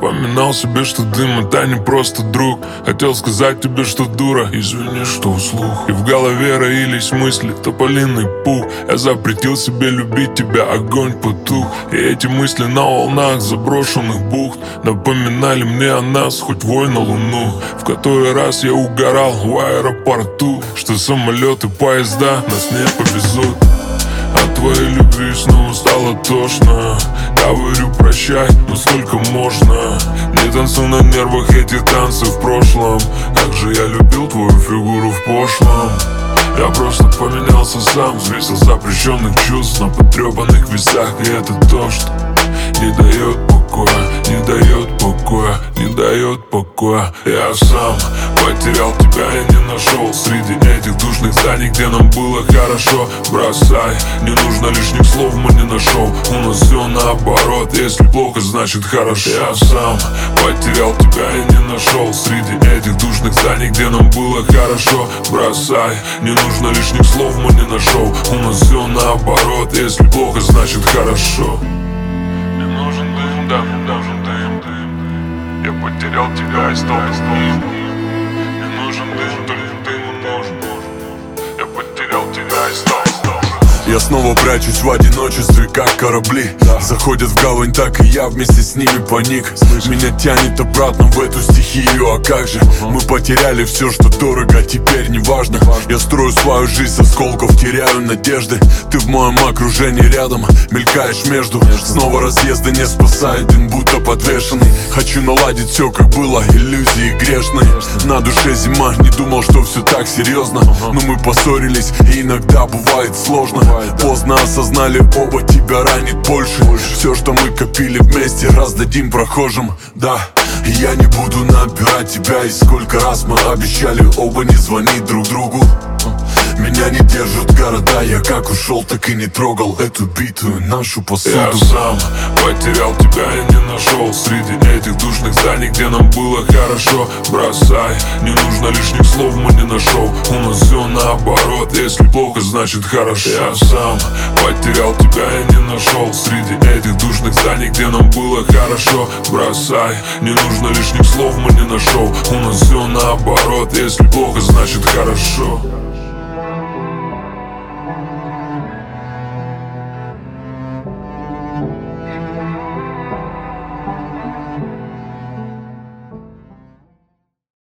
Напоминал себе, что дым это не просто друг. Хотел сказать тебе, что дура, извини, что вслух. И в голове роились мысли, тополиный пух. Я запретил себе любить тебя, огонь потух. И эти мысли на волнах заброшенных бухт напоминали мне о нас, хоть вой на луну. В который раз я угорал в аэропорту, что самолеты, поезда нас не повезут. От твоей любви снова стало тошно. Говорю прощай, но сколько можно? Не танцуй на нервах, эти танцы в прошлом. Как же я любил твою фигуру в пошлом. Я просто поменялся сам, взвесил запрещенных чувств на потрепанных весах. И это то, что не дает покоя, не дает покоя, не дает покоя. Я сам потерял тебя и не нашел среди этих душных зданий, где нам было хорошо. Бросай, не нужно лишних слов, мы не нашел. У нас все наоборот, если плохо, значит хорошо. Я сам потерял тебя и не нашел среди этих душных зданий, где нам было хорошо. Бросай, не нужно лишних слов, мы не нашел. У нас все наоборот, если плохо, значит хорошо. Мне нужен дым, да, мне нужен дым. Я потерял тебя и стал пустым. Мне нужен дым, только дым нужен. Я потерял тебя и стал. Я снова прячусь в одиночестве, как корабли. Заходят в гавань, так и я вместе с ними паник. Меня тянет обратно в эту стихию, а как же? Мы потеряли все, что дорого, теперь не важно. Я строю свою жизнь с осколков, теряю надежды. Ты в моем окружении рядом, мелькаешь между. Снова разъезды не спасает, дым будто подвешенный. Хочу наладить все, как было, иллюзии грешные. На душе зима, не думал, что все так серьезно. Но мы поссорились, и иногда бывает сложно. Поздно осознали оба, тебя ранит больше. Все, что мы копили вместе, раздадим прохожим. Да, я не буду набирать тебя. И сколько раз мы обещали оба не звонить друг другу. Меня не держат города, я как ушел, так и не трогал эту битую нашу посуду. Я сам потерял тебя и не нашел среди этих душных зданий, где нам было хорошо. Бросай, не нужно лишних слов, мы не нашел. У нас все наоборот, если плохо, значит хорошо. Я сам потерял тебя и не нашел среди этих душных зданий, где нам было хорошо. Бросай, не нужно лишних слов, мы не нашел. У нас все наоборот, если плохо, значит хорошо.